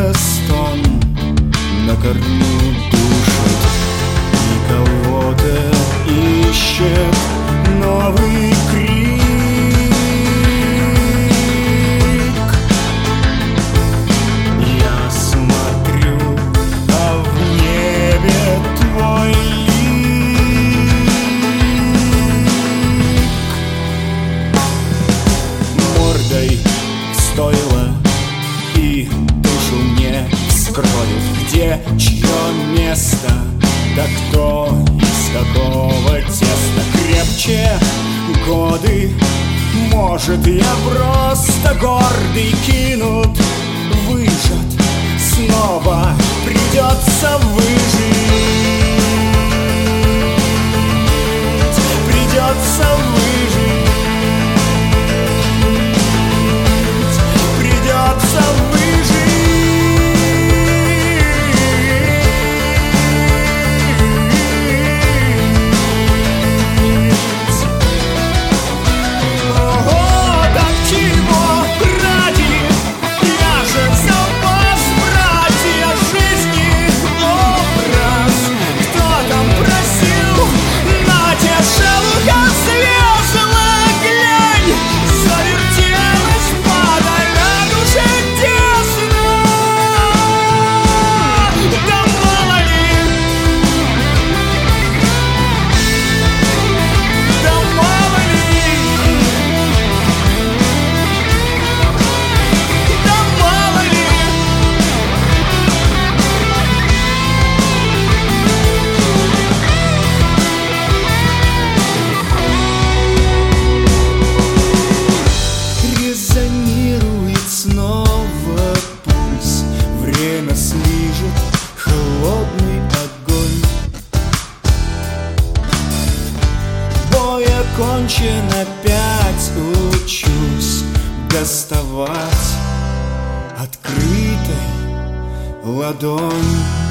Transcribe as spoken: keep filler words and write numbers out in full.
где стон на корню душит, и кого-то ищет новый крик. Я смотрю, а в небе твой лик. Мордой в стойло и душу мне вскроют, где чье место, да кто из какого теста крепче годы. Может, я просто гордый, кинут, выжат, снова придется выжить, придется выжить, придется выжить. Кончен, опять учусь доставать открытой ладонь.